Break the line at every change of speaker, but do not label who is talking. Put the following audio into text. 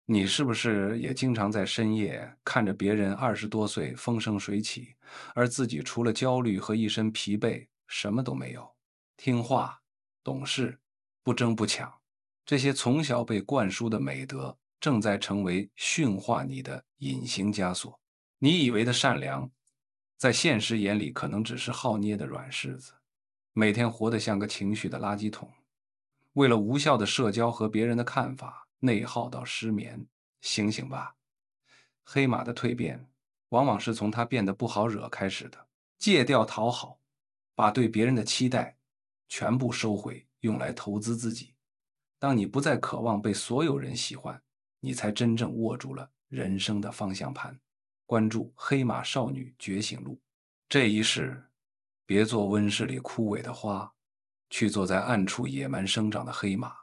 你是不是也经常在深夜看着别人20多岁风生水起，而自己除了焦虑和一身疲惫，什么都没有？听话、懂事、不争不抢，这些从小被灌输的美德，正在成为驯化你的隐形枷锁。你以为的善良，在现实眼里可能只是好捏的软柿子，每天活得像个情绪的垃圾桶。为了无效的社交和别人的看法，内耗到失眠。醒醒吧！黑马的蜕变，往往是从他变得不好惹开始的。戒掉讨好，把对别人的期待全部收回，用来投资自己。当你不再渴望被所有人喜欢，你才真正握住了人生的方向盘。关注《黑马少女觉醒录》，这一世，别做温室里枯萎的花，去做在暗处野蛮生长的黑马。